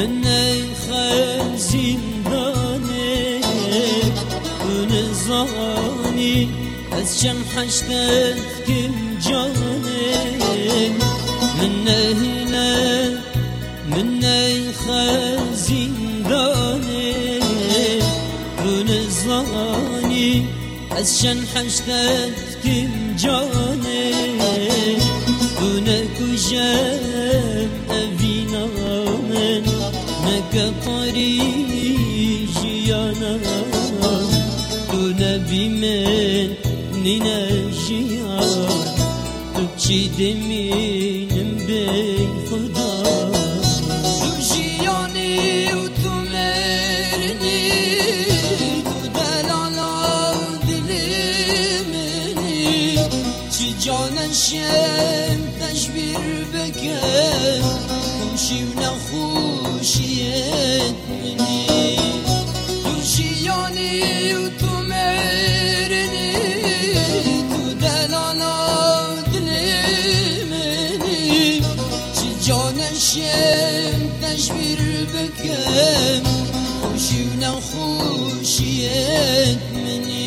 من خزیندانه نزانی از چم حشتت کم جانه من خزیندانه نزانی از چم حشتت کم جانه نکوشم اوینا من نکپاری جیانا تو نبی من نینجیان تو چی دمینم بی خدا تو جیانی و تو مرنی تو دلالا دلی منی چی جانن شم تشبیر بکن خوشی و نخوشیت منی تو جیانی و تو مرنی تو دلالا دلی منی چی جانن شم تشبیر بکن خوشی و نخوشیت منی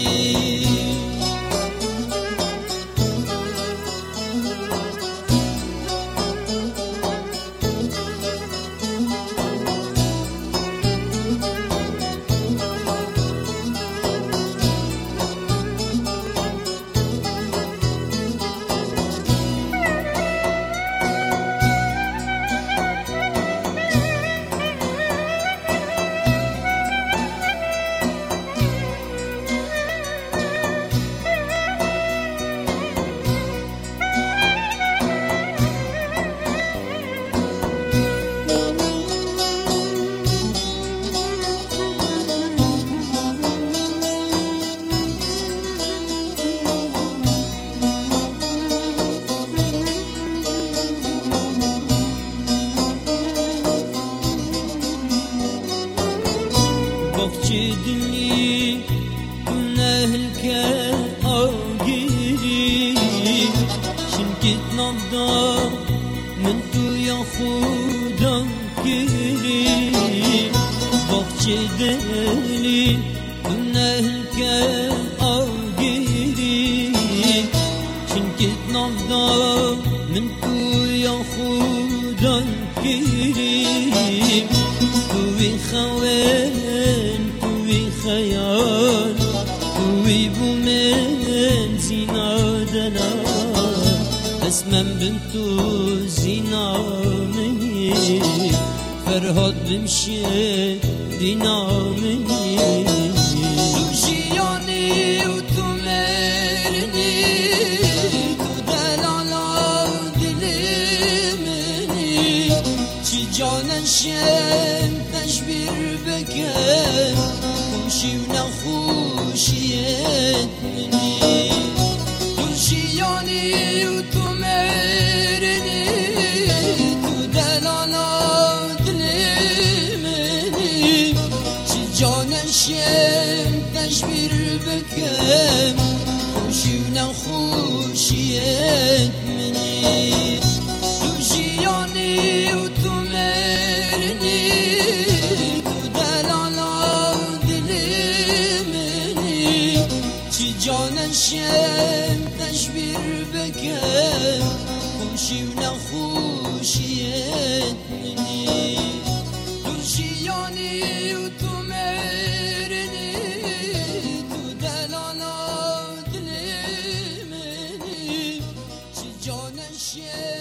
Bakçedini günahke agiri Şimkit nabda min tu ya khudan kiri Bakçedini günahke agiri Şimkit nabda min tu ya khudan kiri Tu خوان توی خیال توی بومن زینا دنا بس من بن تو زینا منی فرهاد بمشه دینا منی تو جیانی و تو مرنی تو دلالا دلی منی چی جانن شم تشبیر بکن خوشی و نخوشیت منی تو جیانی و تو مرنی تو دلالا دلی منی چی جانن شم تشبیر بکن خوشی و نخوشیت منی تو جیانی و تو مرنی جانن شم تشبیر بکن خوشی و نخوشیت منی تو جیانی و تو مرنی تو دلالا دلی منی چی جانن شم